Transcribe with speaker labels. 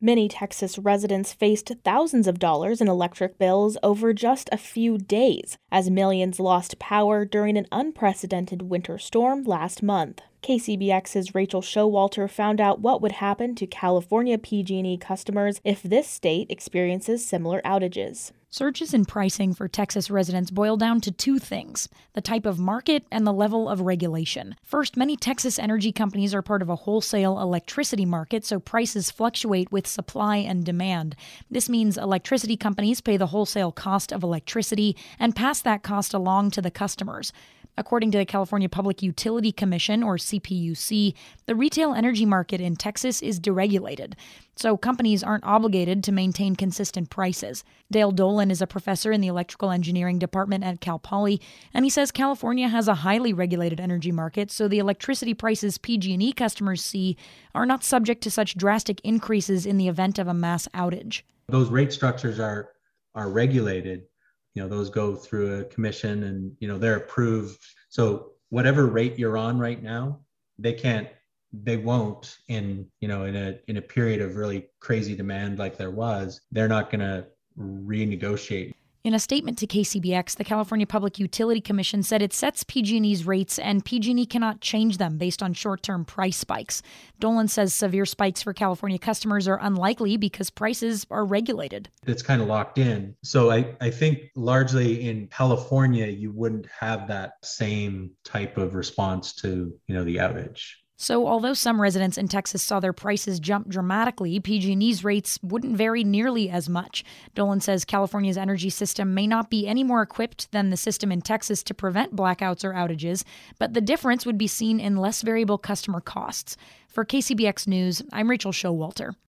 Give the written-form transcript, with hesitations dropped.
Speaker 1: Many Texas residents faced thousands of dollars in electric bills over just a few days, as millions lost power during an unprecedented winter storm last month. KCBX's Rachel Showalter found out what would happen to California PG&E customers if this state experiences similar outages.
Speaker 2: Surges in pricing for Texas residents boil down to two things: the type of market and the level of regulation. First, many Texas energy companies are part of a wholesale electricity market, so prices fluctuate with supply and demand. This means electricity companies pay the wholesale cost of electricity and pass that cost along to the customers. According to the California Public Utility Commission, or CPUC, the retail energy market in Texas is deregulated, so companies aren't obligated to maintain consistent prices. Dale Dolan is a professor in the electrical engineering department at Cal Poly, and he says California has a highly regulated energy market, so the electricity prices PG&E customers see are not subject to such drastic increases in the event of a mass outage.
Speaker 3: Those rate structures are regulated. Those go through a commission and, they're approved. So whatever rate you're on right now, they won't in a period of really crazy demand like there was, they're not going to renegotiate.
Speaker 2: In a statement to KCBX, the California Public Utility Commission said it sets PG&E's rates and PG&E cannot change them based on short-term price spikes. Dolan says severe spikes for California customers are unlikely because prices are regulated.
Speaker 3: It's kind of locked in. So I think largely in California, you wouldn't have that same type of response to, the outage.
Speaker 2: So although some residents in Texas saw their prices jump dramatically, PG&E's rates wouldn't vary nearly as much. Dolan says California's energy system may not be any more equipped than the system in Texas to prevent blackouts or outages, but the difference would be seen in less variable customer costs. For KCBX News, I'm Rachel Showalter.